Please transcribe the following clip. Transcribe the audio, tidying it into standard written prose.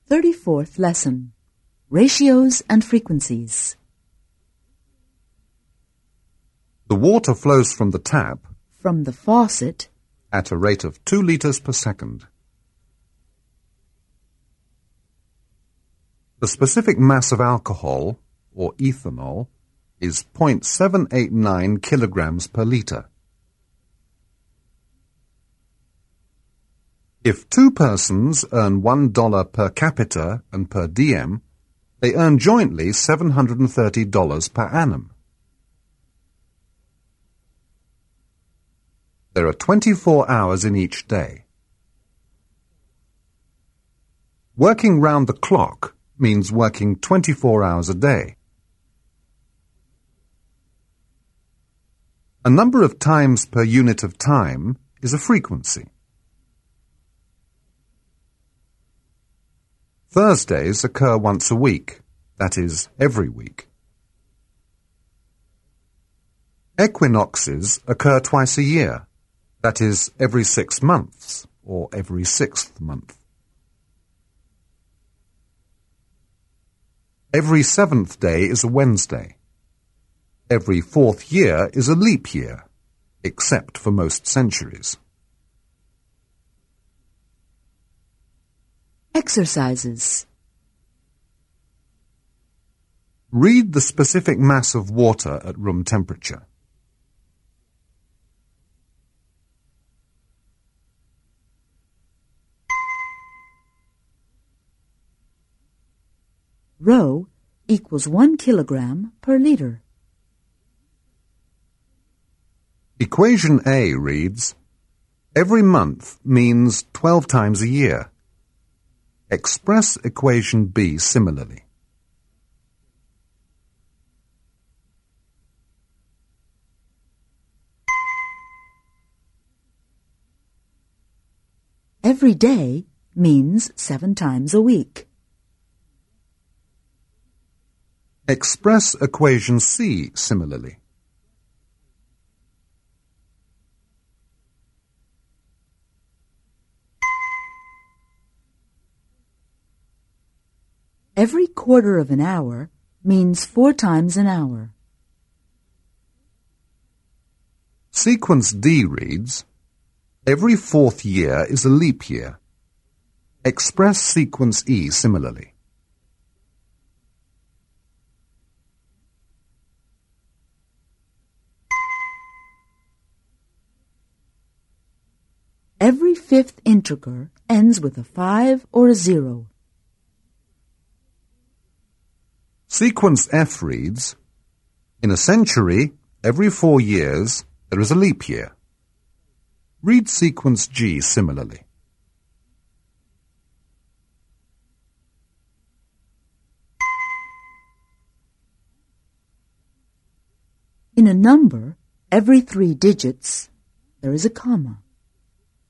34th lesson. Ratios and frequencies. The water flows from the tap From the faucet at a rate of 2 litres per second. The specific mass of alcohol, or ethanol, is 0.789 kilograms per litre. If 2 persons earn $1 per capita and per diem, they earn jointly $730 per annum. There are 24 hours in each day. Working round the clock means working 24 hours a day. A number of times per unit of time is a frequency. Thursdays occur once a week, that is, every week. Equinoxes occur twice a year, that is, every 6 months, or every 6th month. Every 7th day is a Wednesday. Every 4th year is a leap year, except for most centuries. Exercises. Read the specific mass of water at room temperature. Rho equals 1 kilogram per liter. Equation A reads, every month means 12 times a year. Express equation B similarly. Every day means 7 times a week. Express equation C similarly. Every quarter of an hour means 4 times an hour. Sequence D reads, every 4th year is a leap year. Express sequence E similarly. Every 5th integer ends with a 5 or a 0. Sequence F reads, in a century, every 4 years, there is a leap year. Read sequence G similarly. In a number, every 3 digits, there is a comma.